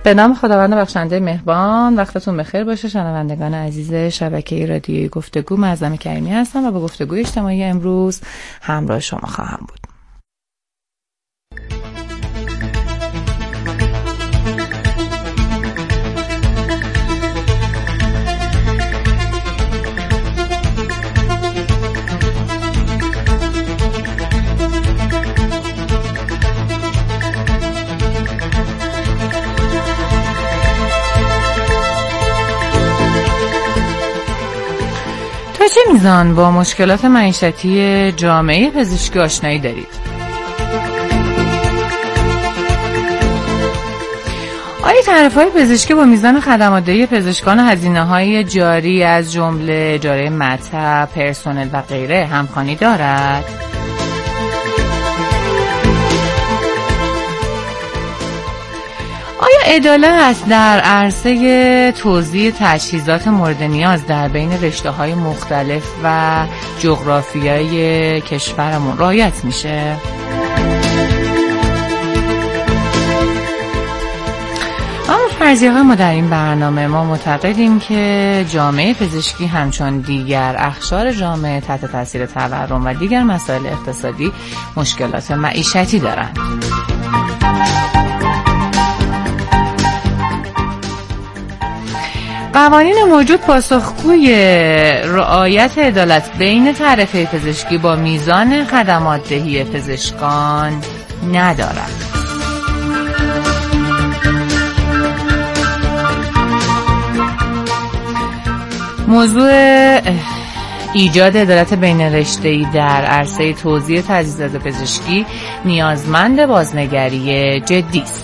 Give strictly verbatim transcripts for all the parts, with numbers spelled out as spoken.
به نام خداوند بخشنده مهربان. وقتتون بخیر باشه شنوندگان عزیز شبکه رادیویی گفتگو. معظم کریمی هستم و با گفتگوی اجتماعی امروز همراه شما خواهم بود. چه میزان با مشکلات معیشتی جامعه پزشکی آشنایی دارید؟ آیا تعرفه‌های پزشکی با میزان خدمات‌دهی پزشکان و هزینه‌های جاری از جمله اجاره مطب، پرسنل و غیره همخوانی دارد؟ آیا عدالت در عرصه توزیع تجهیزات مورد نیاز در بین رشته‌های مختلف و جغرافیای کشورمون رعایت میشه؟ اما فرضیه‌های ما در این برنامه ما معتقدیم که جامعه پزشکی همچون دیگر اقشار جامعه تحت تاثیر تورم و دیگر مسائل اقتصادی مشکلات معیشتی دارند. قوانین موجود پاسخگوی رعایت عدالت بین تعرفه پزشکی با میزان خدمات دهی پزشکان ندارد. موضوع ایجاد عدالت بین رشته‌ای در عرصه توزیع تجهیزات پزشکی نیازمند بازنگری جدی است.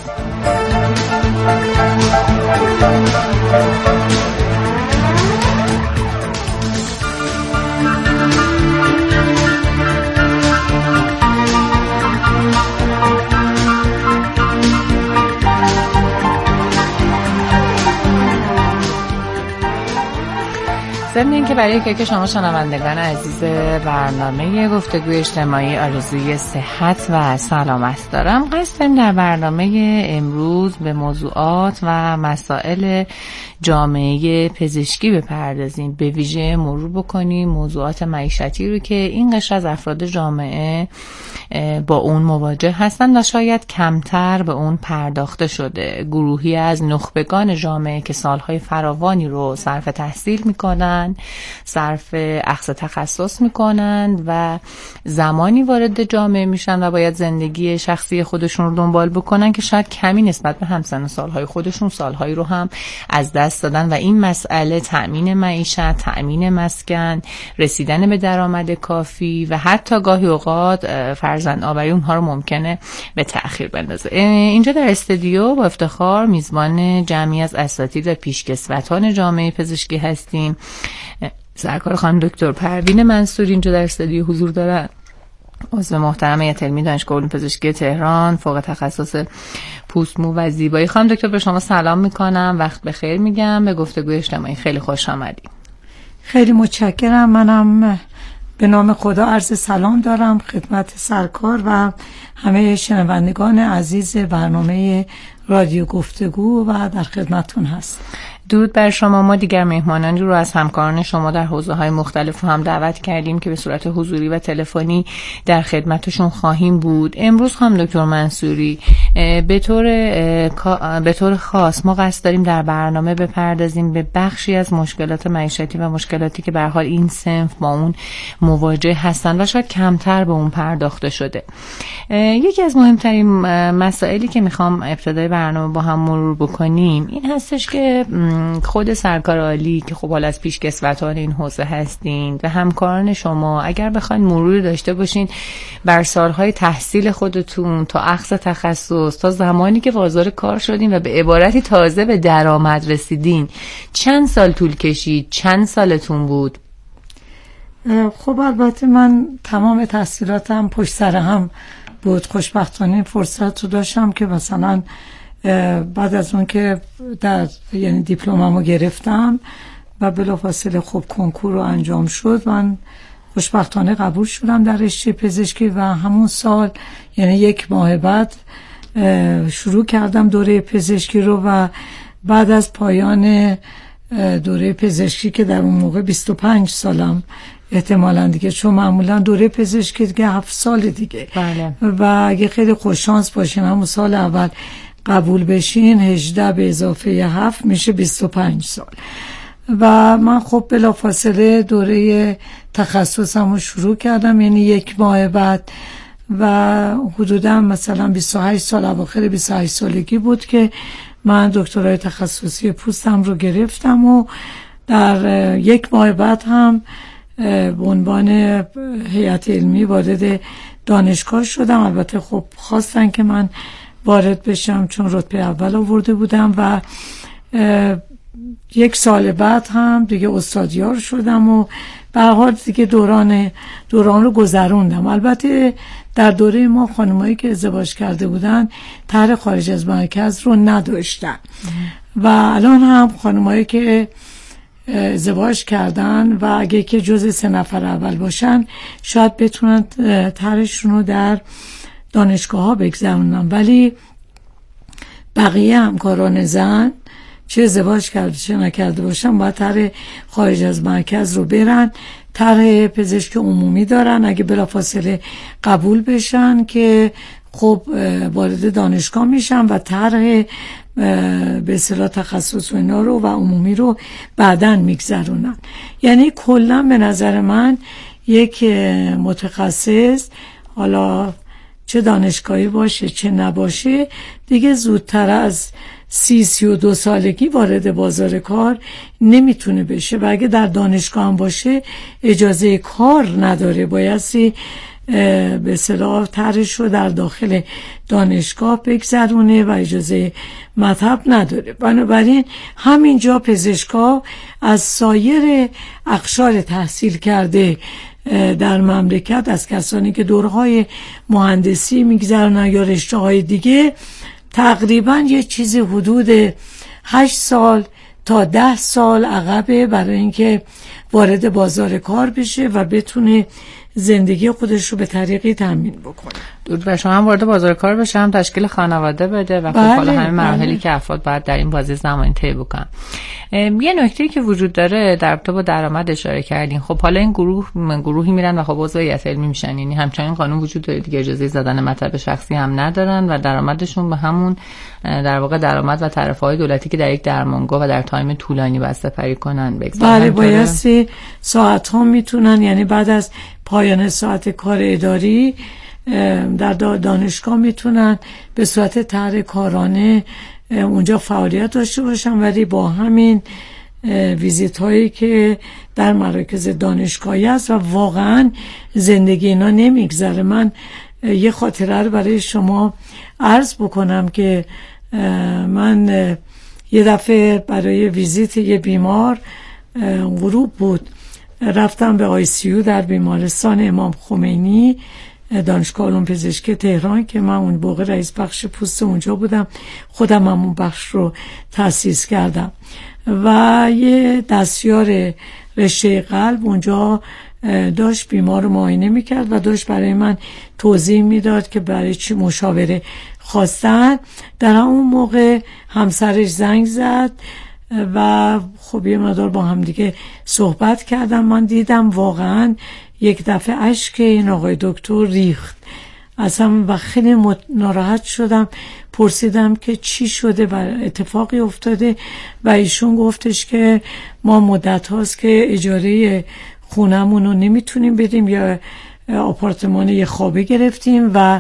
ضمن اینکه برای که شما شنوندگان عزیز برنامه گفتگوی اجتماعی آرزوی صحت و سلامت دارم، قصد داریم در برنامه امروز به موضوعات و مسائل جامعه پزشکی بپردازیم، به ویژه مرور بکنیم موضوعات معیشتی رو که این قشر از افراد جامعه با اون مواجه هستن و شاید کمتر به اون پرداخته شده. گروهی از نخبگان جامعه که سالهای فراوانی رو صرف تحصیل میکنن، صرف اخذ تخصص میکنن و زمانی وارد جامعه میشن و باید زندگی شخصی خودشون رو دنبال بکنن که شاید کمی نسبت به همسن سالهای خودشون سالهایی رو هم از دست دادن و این مسئله تأمین معیشت، تأمین مسکن، رسیدن به درآمد کافی و حتی گاهی اوقات فرزند آوری اونها رو ممکنه به تأخیر بندازه. اینجا در استودیو با افتخار میزبان جمعی از اساتید و پیشکسوتان جامعه پزشکی هستیم. سرکار خانم دکتر پروین منصوری اینجا در استودیو حضور دارن، عضو محترم هیئت علمی دانشگاه علوم پزشکی تهران، فوق تخصص پوست، مو و زیبایی. خانم دکتر به شما سلام میکنم، وقت بخیر میگم، به گفتگوی اجتماعی خیلی خوش آمدید. خیلی متشکرم. منم به نام خدا عرض سلام دارم خدمت سرکار و همه شنوندگان عزیز برنامه رادیو گفتگو و در خدمتون هست. درود بر شما. ما دیگر مهمانانی رو از همکاران شما در حوزه‌های مختلف هم دعوت کردیم که به صورت حضوری و تلفنی در خدمتشون خواهیم بود. امروز خانم دکتر منصوری به طور به طور خاص ما قصد داریم در برنامه بپردازیم به بخشی از مشکلات معیشتی و مشکلاتی که به هر حال این صنف با اون مواجه هستن و شاید کمتر به اون پرداخته شده. یکی از مهمترین مسائلی که میخوام ابتدای برنامه با هم مرور بکنیم این هستش که خود سرکار عالی که خب حالا از پیشکسوتان این حوزه هستین و همکاران شما اگر بخواید مرور داشته باشین بر سالهای تحصیل خودتون تا اخذ تخصص تا زمانی که وارد کار شدین و به عبارتی تازه به درآمد رسیدین، چند سال طول کشید؟ چند سالتون بود؟ خب البته من تمام تحصیلاتم پشت سر هم بود. خوشبختانه فرصت رو داشتم که مثلا بعد از اون که در یعنی دیپلممو گرفتم و بلافاصله خب کنکور رو انجام شد، من خوشبختانه قبول شدم در رشته پزشکی و همون سال یعنی یک ماه بعد شروع کردم دوره پزشکی رو و بعد از پایان دوره پزشکی که در اون موقع بیست و پنج سالم احتمالاً دیگه، چون معمولا دوره پزشکی دیگه هفت سال دیگه بله. و اگه خیلی خوششانس باشین همون سال اول قبول بشین، هجده به اضافه هفت میشه بیست و پنج سال. و من خب بلافاصله دوره تخصصم رو شروع کردم، یعنی یک ماه بعد، و حدودا مثلا بیست و هشت سال، اواخر بیست و هشت سالگی بود که من دکترای تخصصی پوستم رو گرفتم و در یک ماه بعد هم به عنوان هیئت علمی وارد دانشگاه شدم. البته خب خواستن که من وارد بشم چون رتبه اول آورده بودم و یک سال بعد هم دیگه استادیار شدم و به هر حال دیگه دوران دوران رو گذروندم. البته در دوره ما خانمایی که ازدواج کرده بودن طرح خارج از مرکز رو نداشتن و الان هم خانمایی که ازدواج کردن و اگه که جز سه نفر اول باشن شاید بتونن طرحشون رو در دانشگاه ها بگذرونن، ولی بقیه همکاران زن چه ازدواج کرده چه نکرده باشن باید طرح خارج از مرکز رو برن. طرح پزشک عمومی دارن، اگه بلافاصله قبول بشن که خب وارد دانشگاه میشن و طرح به اصطلاح تخصص و اینا رو و عمومی رو بعداً میگذرونن. یعنی کلا به نظر من یک متخصص، حالا چه دانشگاهی باشه چه نباشه، دیگه زودتر از سی سی و دو سالگی وارد بازار کار نمیتونه بشه و اگه در دانشگاه هم باشه اجازه کار نداره، بایستی به اصطلاح طرحش رو در داخل دانشگاه بگذرونه و اجازه مطب نداره. بنابراین همینجا پزشکا از سایر اقشار تحصیل کرده در مملکت، از کسانی که دورهای مهندسی میگذرونن یا رشته های دیگه، تقریبا یه چیزی حدود هشت سال تا ده سال عقبه برای اینکه وارد بازار کار بشه و بتونه زندگی خودش رو به طریقی تامین بکنه. درود بر شما. هم وارد بازار کار بشه، هم تشکیل خانواده بده و خب بله، حالا همه مراحلی بله. که افراد باید در این بازه زمانی طی بکنن. یه نکته‌ای که وجود داره در رابطه با درآمد اشاره کردین. خب حالا این گروه گروهی میرن و خب عضو هیئت علمی میشن، یعنی همچنین قانون وجود داره دیگه، اجازه زدن مطلب شخصی هم ندارن و درآمدشون به همون در واقع درآمد و تعرفه‌های دولتی که در یک درمانگاه و در تایم طولانی بسته پری کنن بگذارن. بله، بایستی ساعت ها میتونن، یعنی بعد از پایان ساعت کار اداری در دانشگاه میتونن به صورت طرح کارانه اونجا فعالیت داشته باشن، ولی با همین ویزیت هایی که در مراکز دانشگاهی است و واقعا زندگی اینا نمیگذره. من یه خاطره رو برای شما عرض بکنم که من یه دفعه برای ویزیت یه بیمار، غروب بود، رفتم به آی سی یو در بیمارستان امام خمینی دانشگاه علوم پزشکی تهران که من اون موقع رئیس بخش پوست اونجا بودم، خودم هم اون بخش رو تأسیس کردم و یه دستیار رشته قلب اونجا داشت بیمار رو معاینه میکرد و داشت برای من توضیح میداد که برای چی مشاوره خواستن. در اون موقع همسرش زنگ زد و خب یه مقدار با هم دیگه صحبت کردم. من دیدم واقعا یک دفعه اشک این آقای دکتر ریخت اصلا و خیلی ناراحت شدم. پرسیدم که چی شده و اتفاقی افتاده و ایشون گفتش که ما مدت هاست که اجاره خونمون رو نمیتونیم بدیم یا آپارتمان یه خوابه گرفتیم و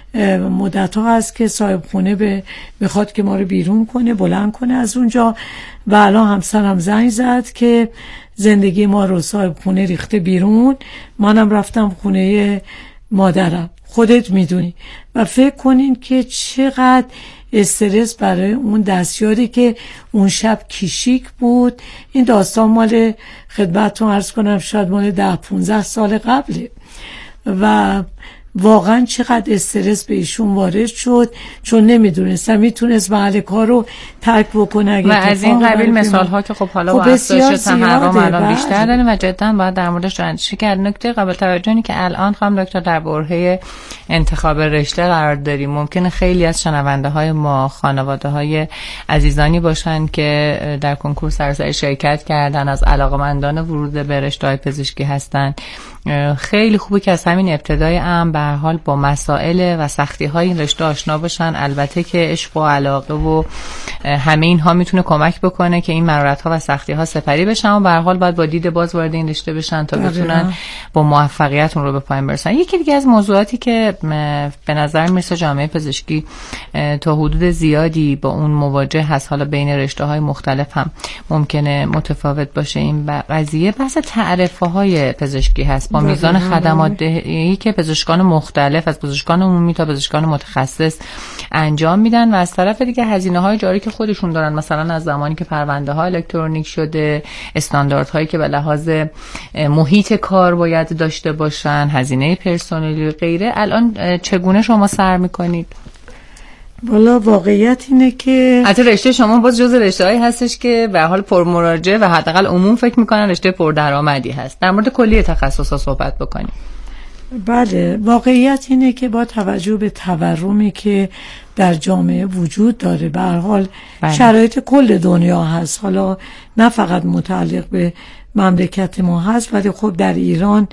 مدت ها هست که صاحب خونه به میخواد که ما رو بیرون کنه، بلند کنه از اونجا و الان همسرم زنگ زد که زندگی ما رو صاحب خونه ریخته بیرون، منم رفتم خونه مادرم، خودت میدونی. و فکر کنین که چقدر استرس برای اون دستیاری که اون شب کیشیک بود. این داستان مال خدمتتون عرض کنم شاید مال ده پونزده سال قبله و واقعا چقدر استرس به ایشون وارد شد، چون نمیدونستم میتونست محل کار رو ترک بکنه. اگه و از این قبیل مثال ها که خب حالا با افزایش تحرم الان بیشتر داریم و جدا باید در موردش اندیشه کرد. نکته قابل توجه اینه که الان خانم دکتر در برهه انتخاب رشته قرار داریم. ممکنه خیلی از شنونده های ما خانواده های عزیزانی باشن که در کنکور سراسری شرکت کردن، از علاقمندان ورود به رشته های پزشکی هستن. خیلی خوبه که از همین ابتدای امر به هر حال با مسائل و سختی های این رشته آشنا باشن. البته که عشق و علاقه و همه اینها میتونه کمک بکنه که این مرارت ها و سختی ها سپری بشن و به هر حال باید با دید باز وارد این رشته بشن تا بتونن با موفقیت اون رو به پایان برسن. یکی دیگه از موضوعاتی که به نظر میرسه جامعه پزشکی تا حدود زیادی با اون مواجه هست، حالا بین رشته های مختلف هم ممکنه متفاوت باشه، این قضیه بحث تعرفه های پزشکی هست با میزان خدمات دهی که پزشکان مختلف از پزشکان عمومی تا پزشکان متخصص انجام میدن و از طرف دیگه هزینه های جاری که خودشون دارن، مثلا از زمانی که پرونده ها الکترونیک شده، استانداردهایی که به لحاظ محیط کار باید داشته باشن، هزینه پرسنلی و غیره، الان چگونه شما سر میکنید؟ والا واقعیت اینه که حتی رشته شما باز جز رشته‌ای هستش که به حال پرمراجعه و حداقل عموم فکر میکنن رشته پردرآمدی هست. در مورد کلیه تخصصا صحبت بکنیم. بله، واقعیت اینه که با توجه به تورمی که در جامعه وجود داره، به هر حال بله. شرایط کل دنیا هست، حالا نه فقط متعلق به مملکت ما هست، ولی خب در ایران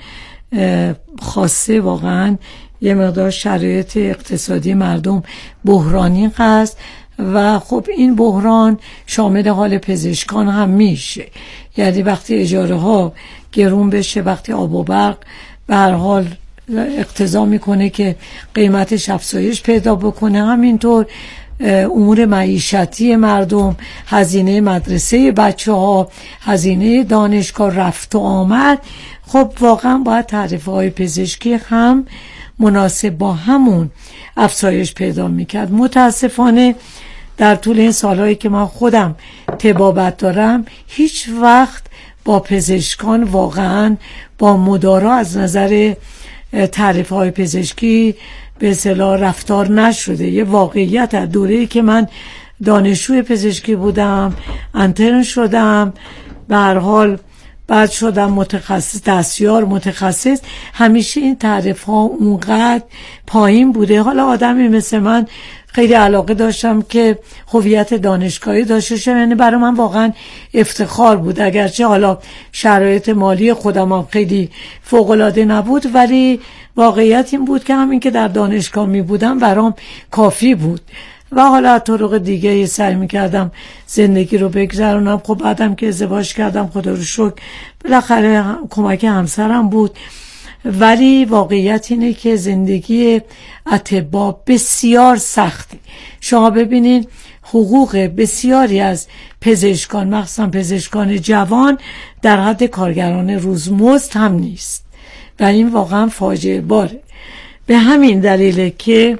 خاصه واقعا یه مقدار شرایط اقتصادی مردم بحرانی هست و خب این بحران شامل حال پزشکان هم میشه. یعنی وقتی اجاره ها گرون بشه، وقتی آب و برق به هر حال اقتضا میکنه که قیمتش افزایش پیدا بکنه، همینطور امور معیشتی مردم، هزینه مدرسه بچه ها، هزینه دانشگاه، رفت و آمد، خب واقعا باید تعرفه های پزشکی هم مناسب با همون افزایش پیدا میکرد. متاسفانه در طول این سالهایی که من خودم طبابت دارم هیچ وقت با پزشکان واقعا با مدارا از نظر تعرفه های پزشکی به اصطلاح رفتار نشده. یه واقعیت از دوره‌ای که من دانشجوی پزشکی بودم، انترن شدم، به هر حال بعد شدم متخصص، دستیار متخصص، همیشه این تعریف ها اونقدر پایین بوده. حالا آدمی مثل من خیلی علاقه داشتم که هویت دانشگاهی داشته باشم، یعنی برای من واقعا افتخار بود، اگرچه حالا شرایط مالی خودم هم خیلی فوق‌العاده نبود، ولی واقعیت این بود که همین که در دانشگاه می بودم برام کافی بود و حالا طرق دیگه سعی میکردم زندگی رو بگذرونم. خب بعدم که ازدواج کردم خدا رو شکر بالاخره کمک همسرم بود، ولی واقعیت اینه که زندگی اطباء بسیار سختی. شما ببینید حقوق بسیاری از پزشکان، مخصوصا پزشکان جوان، در حد کارگران روزمزد هم نیست و این واقعا فاجعه باره. به همین دلیله که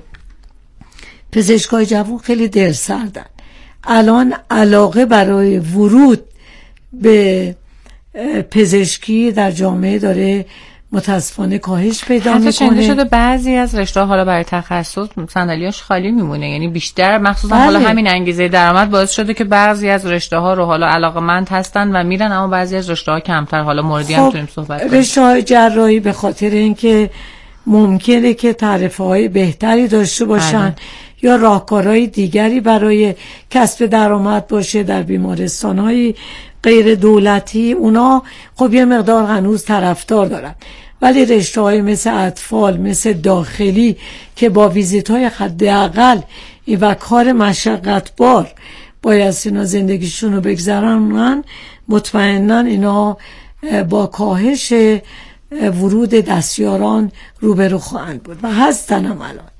پزشکای جوان خیلی دل سردن. الان علاقه برای ورود به پزشکی در جامعه داره متاسفانه کاهش پیدا میکنه. حتی شنیده شده بعضی از رشته حالا برای تخصص صندلیاش خالی میمونه، یعنی بیشتر مخصوصا بله. حالا همین انگیزه درآمد باعث شده که بعضی از رشته ها رو حالا علاقمند هستن و میرن، اما بعضی از رشته ها کمتر. حالا موردی خب هم میتونیم صحبت کنیم. رشته های جراحی به خاطر اینکه ممکنه که تعرفه های بهتری داشته باشن بله. یا راهکارهای دیگری برای کسب درآمد باشه در بیمارستان‌های غیر دولتی، اونا خب یه مقدار هنوز طرفدار دارن، ولی رشته‌های مثل اطفال، مثل داخلی که با ویزیت‌های حداقل و کار مشقتبار باید اینا زندگیشون رو بگذرونن، مطمئناً اینا با کاهش ورود دستیاران روبرو خواهند بود و هستن هم الان.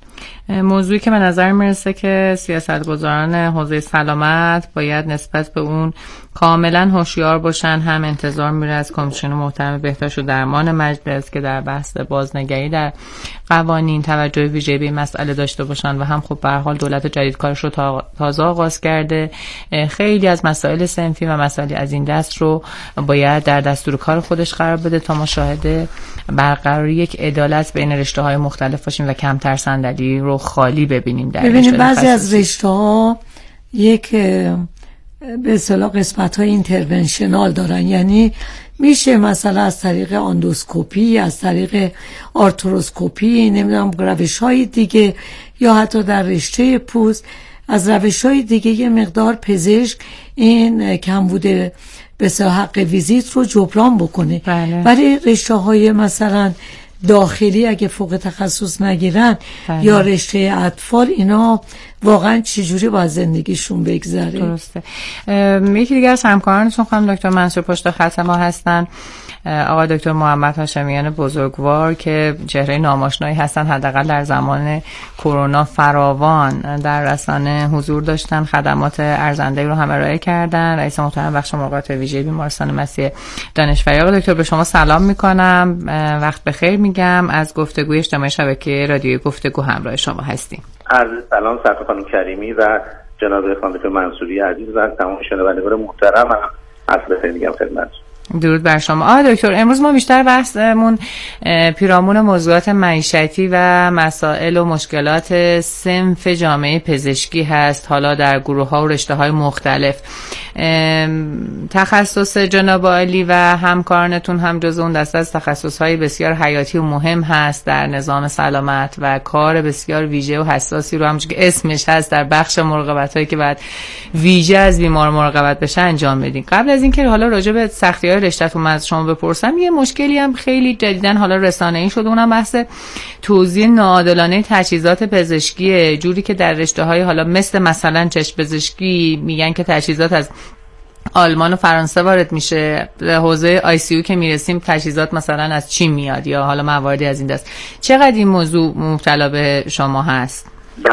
موضوعی که به نظر میرسه که سیاستگزاران حوزه سلامت باید نسبت به اون کاملا هوشیار باشن. هم انتظار میره از کمیسیون محترم بهداشت و درمان مجلس که در بحث بازنگری در قوانین توجه ویژه‌ای به این مسئله داشته باشن و هم خب به هر حال دولت جدید کارش رو تازه آغاز کرده. خیلی از مسائل صنفی و مسائلی از این دست رو باید در دستور کار خودش قرار بده تا ما شاهد برقراری یک عدالت بین رشته‌های مختلف باشیم و کمتر صندلی رو خالی ببینیم. در ببینید بعضی از رشته‌ها یک به اصطلاح قسمت‌های اینترونشنال دارن، یعنی میشه مثلا از طریق اندوسکوپی، از طریق آرتروسکوپی، نمیدونم روش‌های دیگه، یا حتی در رشته پوست از روش‌های دیگه یه مقدار پزشک این کمبود به اصطلاح حق ویزیت رو جبران بکنه. بله. ولی رشته‌های مثلا داخلی اگه فوق تخصص نگیرن بله. یا رشته اطفال، اینا واقعا چجوری باید زندگیشون بگذره؟ درسته. یکی دیگه از همکارانتون خانم دکتر منصور پشت خط ما هستن، آقای دکتر محمد هاشمیان بزرگوار که چهره ناماشنایی هستن، حداقل در زمان کرونا فراوان در رسانه حضور داشتن، خدمات ارزنده رو هم ارائه کردن. رئیس محترم بخش مراقبت ویژه بیمارستان مسیح دانشوری. آقای دکتر به شما سلام میکنم، وقت بخیر میگم. از گفتگوی اجتماعی شبکه رادیوی گفتگو همراه شما هستیم. عرض سلام سرکار خانم کریمی و جناب خانم دکتر منصوری عزیز و تمام شنوندگان محترم. عرض بخیر میگم خدمتتون. درود بر شما. آقای دکتر، امروز ما بیشتر بحثمون پیرامون موضوعات معیشتی و مسائل و مشکلات صنف جامعه پزشکی هست، حالا در گروه‌ها و رشته‌های مختلف. تخصص جناب عالی و همکارانتون هم جز اون دسته از تخصص‌های بسیار حیاتی و مهم هست در نظام سلامت و کار بسیار ویژه و حساسی رو همونجوری که اسمش هست در بخش مراقبت‌هایی که بعد ویژه از بیمار مراقبت بشه انجام بدین. قبل از اینکه حالا راجع به سختی‌های رشته‌تون از شما بپرسم، یه مشکلی هم خیلی جدیدن حالا رسانه‌ای شده، اونم بحث توزیع ناعادلانه تجهیزات پزشکی، جوری که در رشته‌های حالا مثل مثلا چشم پزشکی میگن که تجهیزات از آلمان و فرانسه وارد میشه، حوزه آی سی یو که میرسیم تجهیزات مثلا از چین میاد یا حالا مواردی از این دست. چقدر این موضوع مبتلا به شما هست؟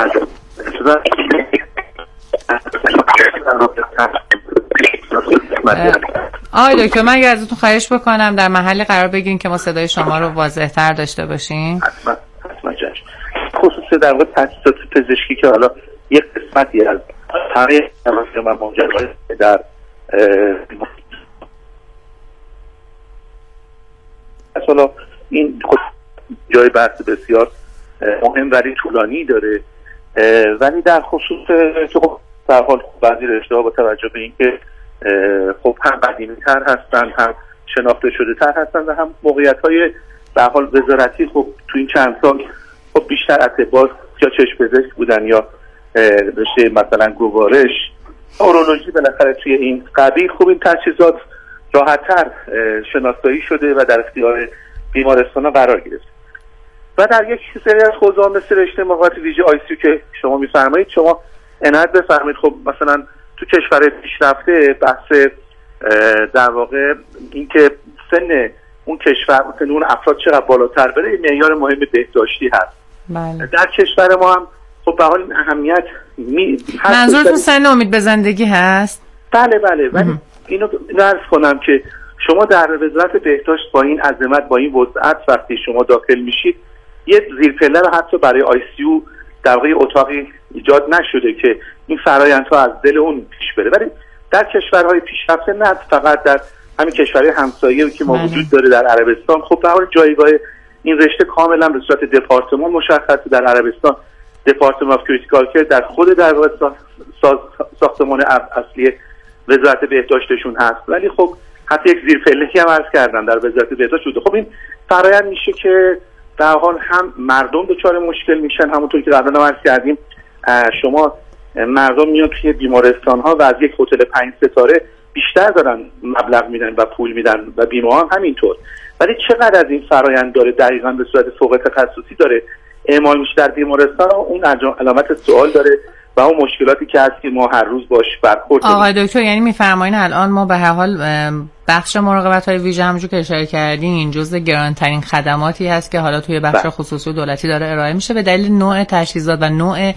آقای دکتر، من اگر ازتون خواهش بکنم در محلی قرار بگیرین که ما صدای شما رو واضح‌تر داشته باشیم. حتما حتما جاش. خصوصا در واقع تجهیزات پزشکی که حالا یک قسمتی از تغییر و ماجراهای در اصلا این جای بحث بسیار مهم ولی طولانی داره، ولی در خصوص در حال بعضی رشته‌ها با توجه به اینکه خب هم قدیمی‌تر هستن، هم شناخته شده تر هستن و هم موقعیت‌های به حال وزارتی خب تو این چند سال خب بیشتر اطباء یا چشم پزشک بودن یا رشته مثلا گوارش، اورولوژی بالاخره توی این قبیل خب این تجهیزات راحت‌تر شناسایی شده و در اختیار بیمارستان‌ها قرار گرفت. و در یک سری از حوزه‌ها مثل رشته مراقبت ویژه آی سی یو که شما می‌فرمایید، شما عنایت بفرمایید خب مثلا تو کشور پیشرفته بحث در واقع اینکه سن اون کشور سن اون افراد چقدر بالاتر بره معیار مهم بهداشتی هست. بله. در کشور ما هم خب به حال این اهمیت می منظورتون سن امید به زندگی هست؟ بله بله ولی اینو عرض کنم که شما در وزارت بهداشت با این عظمت، با این وسعت وقتی شما داخل میشید، یه زیرپله رو حتی برای آی سی یو در واقع اتاقی ایجاد نشده که این فرآیندها از دل اون پیش بره. ولی در کشورهای پیشرفته نه فقط در همین کشورهای همسایه که ما وجود داره در عربستان، خب به حال جایگاه این رشته کاملا به صورت دپارتمان مشخصه. در عربستان دپارتمان اف کریتیکال کیر در خود در ساختمان اصلی وزارت بهداشتشون هست، ولی خب حتی یک زیرپله‌ای هم عرض کردن در وزارت بهداشت بوده. خب این فرآیند میشه که در حال هم مردم دچار مشکل میشن، همونطور که قبلا عرض کردیم شما مردم میان توی بیمارستان ها و از یک هتل پنج ستاره بیشتر دارن مبلغ میدن و پول میدن و بیمه هم همینطور. ولی چقدر از این فرآیند داره دقیقاً به صورت فوق تخصصی داره اعمال میشه در بیمارستان، اون علامت سوال داره و اون مشکلاتی که هست که ما هر روز باش برخورد. آقای دکتر، یعنی میفرمایین الان ما به هر حال بخش مراقبت‌های ویژه همونجور که اشاره کردین جزء گرانترین خدماتی هست که حالا توی بخش خصوصی و دولتی داره ارائه میشه به دلیل نوع تجهیزات و نوع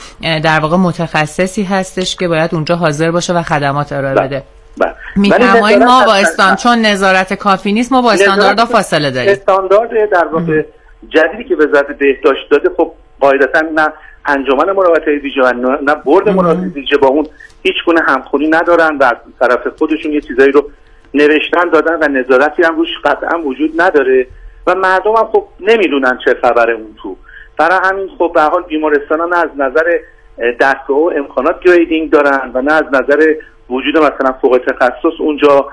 در واقع متخصصی هستش که باید اونجا حاضر باشه و خدمات ارائه بده. میفرمایید ما با استان چون نظارت کافی نیست ما با استانداردها فاصله داریم. استاندارد در واقع جدیدی که وزارت بهداشت داده خب قاعدتاً نه انجمن مراقبت‌های ویژه و نه بورد مراقبت ویژه با اون هیچ گونه همخونی ندارن و از طرف خودشون یه چیزایی رو نوشتن دادن و نظارتی هم روش قطعا وجود نداره و مردم هم خب نمیدونن چه خبره اون تو. برای همین خب به هر حال بیمارستان‌ها نه از نظر دستگاه و امکانات گریدینگ دارن و نه از نظر وجود مثلا فوق تخصص اونجا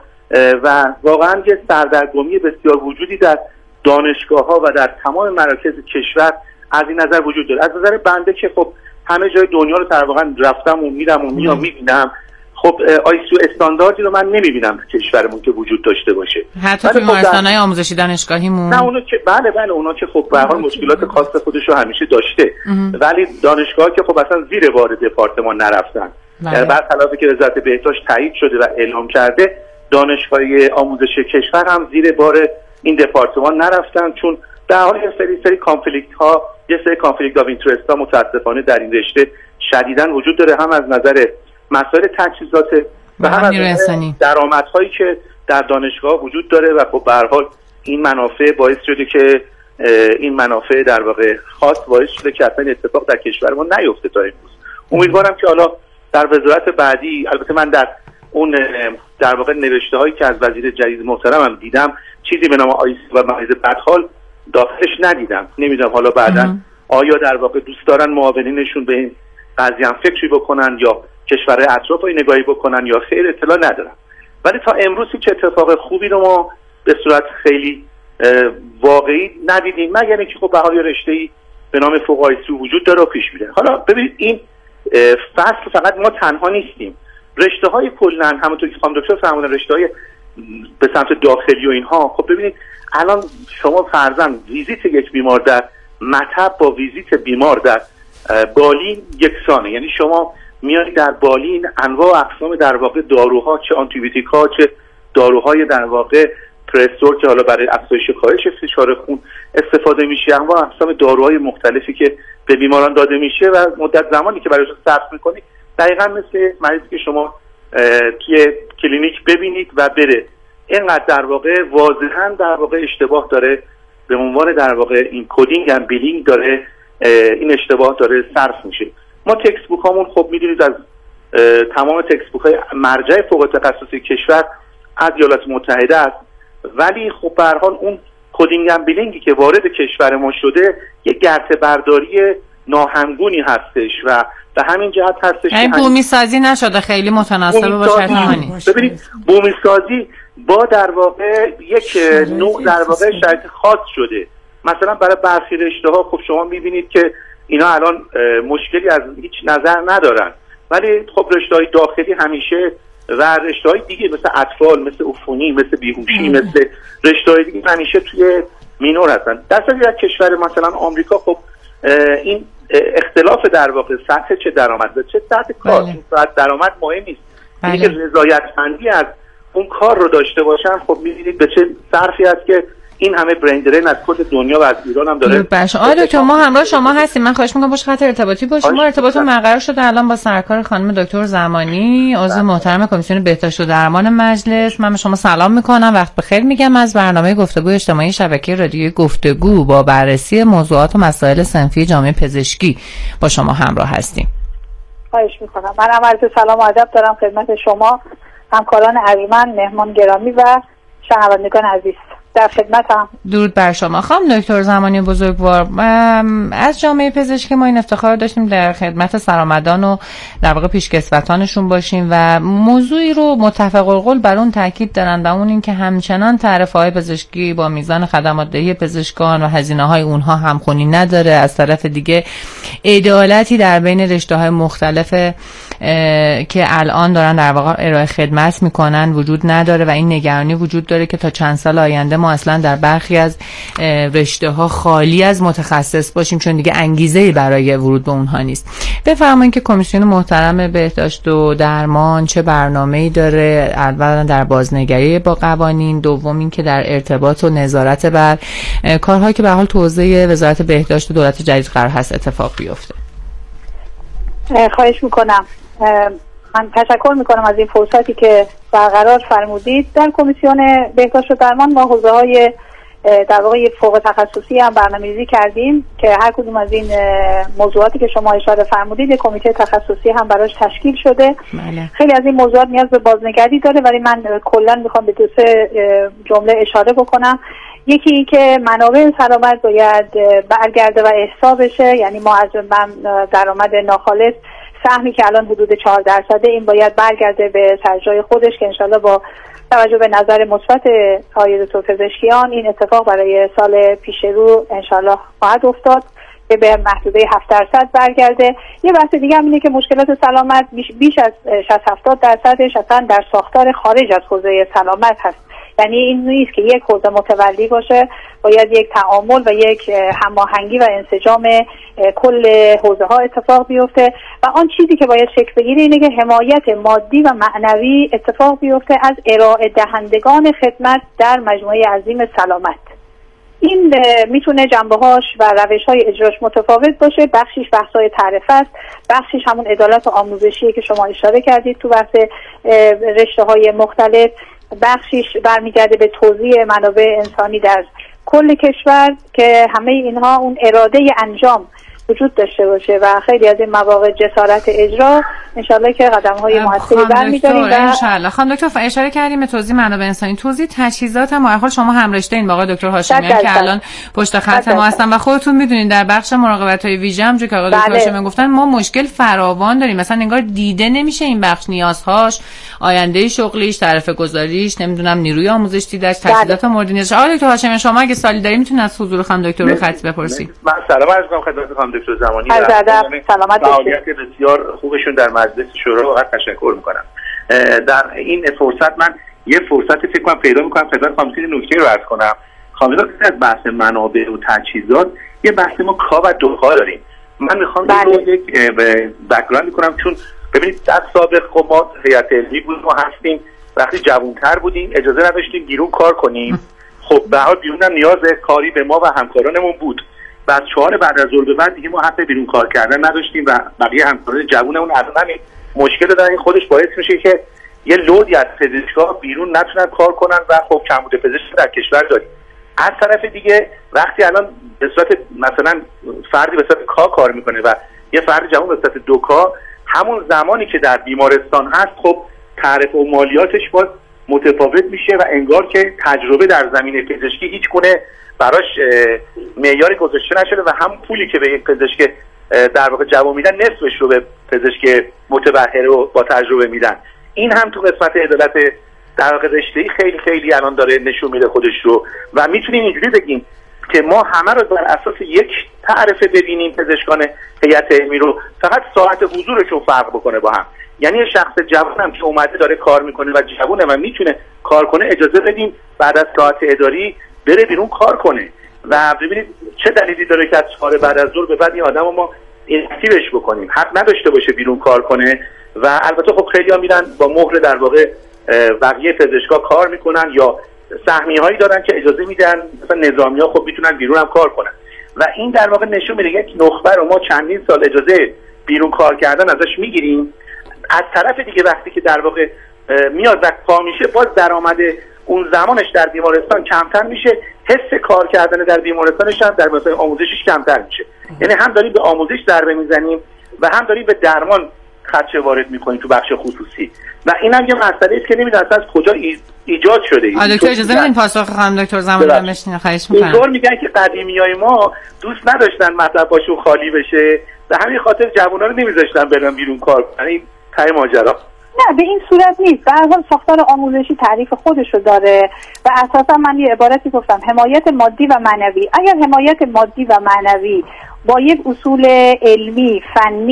و واقعا یه سردرگمی بسیار وجودی در دانشگاه‌ها و در تمام مراکز کشور از این نظر وجود داره. از نظر بنده که خب همه جای دنیا رو در واقع رفتم و میرم و میام میبینم خب آی سی یو استانداردی رو من نمیبینم تو کشورمون که وجود داشته باشه. حتی تو بیمارستان‌های آموزشی دانشگاهیمون نه اونا که بله بله اونا که خب به هر حال مشکلات خاص خودش رو همیشه داشته ام. ولی دانشگاه‌ها که خب اصلا زیر بار دپارتمان نرفتن. یعنی برخلاف که وزارت بهداشت تایید شده و اعلام کرده دانشگاه‌های آموزش کشور هم زیر بار این دپارتمان نرفتن چون در حال یه سری سری کانفلیکت ها یه سری کانفلیکت آف اینترست ها متاسفانه در این رشته شدیداً وجود داره هم از نظر مسائل تجهیزات و هم از نظر درآمدهایی که در دانشگاه وجود داره و خب به هر حال این منافع باعث شده که این منافع در واقع خاص باعث شده که اصلا اتفاق در کشور ما نیفته تا امروز. امیدوارم که حالا در وزارت بعدی البته من در اون در واقع نوشته هایی که از وزیر جدید محترمم دیدم چیزی به نام آیسی و مریض بدحال داخلش ندیدم. نمیدونم حالا بعداً آیا در واقع دوست دارن معاونینشون به این قضیه هم فکری بکنن یا کشورهای اطراف رو نگاهی بکنن یا خیر اطلاع ندارم. ولی تا امروز هیچ اتفاق خوبی رو ما به صورت خیلی واقعی ندیدیم مگر اینکه خب به حال رشته‌ای به نام فوق آی سی وجود داره و پیش میره. حالا ببینید این فصل فقط ما تنها نیستیم. رشته‌های کلاً همونطور که خانم دکتر فرمودن رشته‌های به سمت داخلی و اینها خب ببینید الان شما فرضاً ویزیت یک بیمار در مطب با ویزیت بیمار در بالین یکسانه. یعنی شما میایید در بالین انواع و اقسام در واقع داروها چه آنتیبیوتیک ها چه داروهای در واقع پرستور که حالا برای افزایش کاهش فشار خون استفاده میشه انواع و اقسام داروهای مختلفی که به بیماران داده میشه و مدت زمانی که برایشون صرف میکنید دقیقاً مثل مریضی که شما توی کلینیک ببینید و بره. اینقدر در واقع واضحاً در واقع اشتباه داره به عنوان در واقع این کدینگ هم بیلینگ داره این اشتباه داره صرف میشه. ما تکست بوک هامون خب میدونید از تمام تکست بوک های مرجع فوق تخصصی کشور از ایالات متحده است ولی خب به هر حال اون کدینگ هم بیلینگی که وارد کشور ما شده یک گرته برداری ناهمگونی هستش و به همین جهت هستش این بومی سازی نشده خیلی متناسب با شرط. ببینید بومی سازی با در واقع یک نوع در واقع شرط خاص شده. مثلا برای برخی رشته‌ها خب شما می‌بینید که اینا الان مشکلی از هیچ نظر ندارن ولی خب رشته‌های داخلی همیشه و رشته‌های دیگه مثل اطفال مثل عفونی مثل بیهوشی مثل رشته‌های دیگه همیشه توی مینور هستن. در صورتی در کشور مثلا آمریکا خب این اختلاف در واقع سطح چه درآمد و چه سطح کار سطح درآمد مهم نیست. اینکه رضایتمندی از اون کار رو داشته باشن خب می‌بینید به چه صرفی است که این همه برین درین از کل دنیا و از ایران هم داره. باشه آره دکتر ما همراه شما هستیم. من خواهش می‌کنم باشه خاطر ارتباطی باشیم. ما ارتباطمون برقرار شده الان با سرکار خانم دکتر زمانی عضو محترم کمیسیون بهداشت و درمان مجلس. من به شما سلام می‌کنم وقت بخیر میگم از برنامه گفتگو اجتماعی شبکه رادیویی گفتگو با بررسی موضوعات و مسائل صنفی جامعه پزشکی با شما همراه هستیم. خواهش می‌کنم. من عرض سلام و ادب دارم خدمت شما همکاران ارجمند مهمان گرامی و شنوندگان عزیز. در خدمتم. درود بر شما خانم دکتر زمانی بزرگوار. از جامعه پزشکی ما این افتخار داشتیم در خدمت سرآمدان و در واقع پیشکسوتانشون باشیم و موضوعی رو متفق القول بر اون تاکید دارن و اون این که همچنان تعرفه‌های پزشکی با میزان خدمات دهی پزشکان و هزینه‌های اونها همخوانی نداره. از طرف دیگه عدالتی در بین رشته‌های مختلف که الان دارن در واقع ارائه خدمت میکنن وجود نداره و این نگرانی وجود داره که تا چند سال آینده ما اصلا در برخی از رشته ها خالی از متخصص باشیم، چون دیگه انگیزه‌ای برای ورود به اونها نیست. بفرمایید که کمیسیون محترم بهداشت و درمان چه برنامه‌ای داره، اولا در بازنگری با قوانین، دوم این که در ارتباط و نظارت بر کارهایی که به حال تو حوزه وزارت بهداشت و دولت جدید قرار هست اتفاق بیفته. خواهش میکنم. من تشکر میکنم از این فرصتی که برقرار فرمودید. در کمیسیون بهداشت و درمان ما حوزه های در واقع فوق تخصصی هم برنامه‌ریزی کردیم که هر کدوم از این موضوعاتی که شما اشاره فرمودید یک کمیته تخصصی هم براش تشکیل شده. بله. خیلی از این موضوعات نیاز به بازنگری داره، ولی من کلا میخوام به دو سه جمله اشاره بکنم. یکی این که منابع سلامت باید برگرده و احصا بشه، یعنی ما از درآمد ناخالص سهمی که الان حدود چهار درصده این باید برگرده به سرجای خودش که انشالله با توجه به نظر مثبت آقای دکتر پزشکیان این اتفاق برای سال پیش رو انشالله خواهد افتاد که به محدوده هفت درصد برگرده. یه بحث دیگه هم اینه که مشکلات سلامت بیش, بیش از شصت هفتاد درصدش اصلا در ساختار خارج از حوزه سلامت هست. یعنی این نیست که یک حوزه متولی باشه، باید یک تعامل و یک هماهنگی و انسجام کل حوزه ها اتفاق بیفته و آن چیزی که باید شکل بگیره اینه که حمایت مادی و معنوی اتفاق بیفته از ارائه دهندگان خدمت در مجموعه عظیم سلامت. این میتونه جنبه‌هاش و روش‌های اجراش متفاوت باشه. بخشیش بحث‌های تعرفه است، بخشیش همون عدالت آموزشیه که شما اشاره کردید تو بحث رشته‌های مختلف، بخشیش برمیگرده به توزیع منابع انسانی در کل کشور که همه اینها اون اراده انجام وجود داشته باشه و خیلی از این مواقع جسارت اجرا انشالله که قدم‌های موثری برمی‌داریم. و انشالله خانم دکتر اشاره کردیم به توزیع منابع انسانی، توزیع تجهیزات هم حال شما هم رشته این آقای دکتر هاشمیان که الان پشت خط ما هستن و خودتون میدونید در بخش مراقبت‌های ویژه هم که آقای دکتر هاشمیان گفتن ما مشکل فراوان داریم، مثلا انگار دیده نمیشه این بخش نیازهاش، آینده شغلیش، تعرفه گذاریش، نمیدونم نیروی آموزش دیدش، تجهیزات مورد نیاز. آقای دکتر هاشمیان شما اگه سوالی دارید میتونید از حضور خانم دکتر رو خط بپرسید. من سلام عرض می‌کنم خدمت خانم دکتر زمانی. سلامت فعالیت بسیار خوبشون در مجلس شورا واقعا تشکر میکنم. در این فرصت من یه فرصتی فکر کنم پیدا میکنم خدمت خانم نکته رو عرض کنم. خانم دکتر از بحث منابع و تجهیزات یه بحث ما کا و دوها داریم. من میخوام یک بک‌گراند کنم، چون ببینید در سابق خب ما هیئت علمی بود، ما هستیم وقتی جوان‌تر بودیم اجازه نداشتیم بیرون کار کنیم. خب به هر حال بیرون هم نیاز کاری به ما و همکارانمون بود. بعد چهار بعد از ظهر به بعد دیگه ما حق بیرون کار کردن نداشتیم و بقیه همکاران جوونمون از همین مشکل دارن. این خودش باعث میشه که یه لودی از پزشکا بیرون نتونن کار کنن و خب کمبود پزشک در کشور داریم. از طرف دیگه وقتی الان به صورت مثلا فردی به صورت کا کار میکنه و یه فرد جوون به صورت دو کا، همون زمانی که در بیمارستان هست خب تعرفه و مالیاتش باز متفاوت میشه و انگار که تجربه در زمینه پزشکی هیچ گونه براش معیاری گذاشته نشده و هم پولی که به یک پزشک در واقع جوان میدن نصفش رو به پزشک متبحر و با تجربه میدن. این هم تو قسمت عدالت در واقع رشته‌ای خیلی خیلی الان داره نشون میده خودش رو و میتونیم اینجوری بگیم که ما همه رو بر اساس یک تعرفه ببینیم پزشکان هیئت علمی رو، فقط ساعت حضورشون فرق بکنه با هم. یعنی یه شخص جوان هم که اومده داره کار میکنه و جوونه و میتونه کار کنه اجازه بدیم بعد از ساعت اداری بره بیرون کار کنه و ببینید چه دلیلی داره که از چهار بعد از ظهر به بعد این آدمو ما ایناکتیوش بکنیم، حق نداشته باشه بیرون کار کنه. و البته خب خیلی‌ها میرن با مهر در واقع بقیه پزشکا کار میکنن یا سهمیه‌هایی دارن که اجازه میدن مثلا نظامی‌ها خب میتونن بیرون هم کار کنن و این در واقع نشون میده یک نخبه رو ما چندین سال اجازه بیرون کار کردن ازش میگیریم. از طرف دیگه وقتی که در واقع میاد و پا میشه باز درآمد اون زمانش در بیمارستان کمتر میشه، حس کار کردن در بیمارستانش هم در مثلا آموزشش کمتر میشه. یعنی هم داریم به آموزش ضربه میزنیم و هم داریم به درمان خدشه وارد میکنیم تو بخش خصوصی و این هم یه مسئله است که نمیدونم از کجا ایجاد شده. دکتر اجازه بدین پاسخ خانم دکتر زمانی رو بشنویم. خواهش می‌کنم. اینطور میگن که قدیمیای ما دوست نداشتن مطلباشون خالی بشه، به همین خاطر جوونا رو نمیذاشتن برن بیرون کار کنن. این تای ماجرا. نه به این صورت نیست. به هر حال ساختار آموزشی تعریف خودشو داره و اساسا من یه عبارتی گفتم حمایت مادی و معنوی. اگر حمایت مادی و معنوی با یک اصول علمی فنی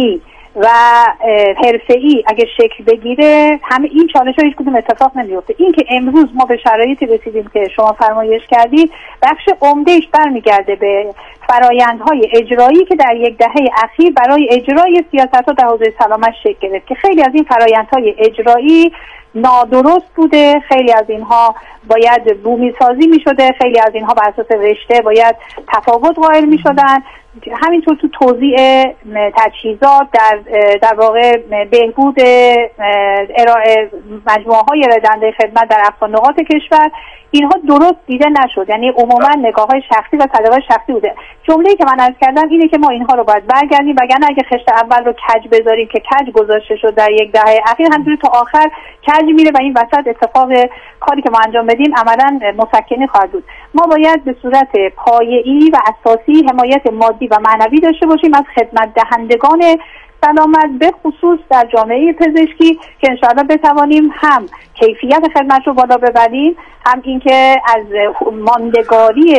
و حرفه‌ای اگه شکل بگیره همه این چالش‌ها هیچ کدوم اتفاق نمیفته. این که امروز ما به شرایطی رسیدیم که شما فرمایش کردید، بخش عمده‌اش برمیگرده به فرآیندهای اجرایی که در یک دهه اخیر برای اجرای سیاست‌ها در حوزه سلامت شکل گرفت که خیلی از این فرآیندهای اجرایی نادرست بوده، خیلی از اینها باید بومی سازی می شده، خیلی از اینها بر اساس رشته باید تفاوت قائل می شدن، همینطور تو توزیع تجهیزات در در واقع بهبود ارائه مجموعه های ارائه خدمت در اقصا نقاط کشور اینها درست دیده نشد، یعنی عموما نگاه های شخصی و طلبات شخصی بوده. جمله‌ای که من عرض کردم اینه که ما اینها رو باید برگردیم، وگرنه اگه خشت اول رو کج بذاریم که کج گذاشته شد در یک دهه اخیر، همینجوری تا آخر کج میره و این وسط اتفاق کاری که ما انجام بدیم عملاً مسکنی خواهد بود. ما باید به صورت پایه‌ای و اساسی حمایت مادی و معنوی داشته باشیم از خدمت دهندگان سلامت، به خصوص در جامعه پزشکی، که انشاءالله بتوانیم هم کیفیت خدمت رو بالا ببریم، هم اینکه از ماندگاری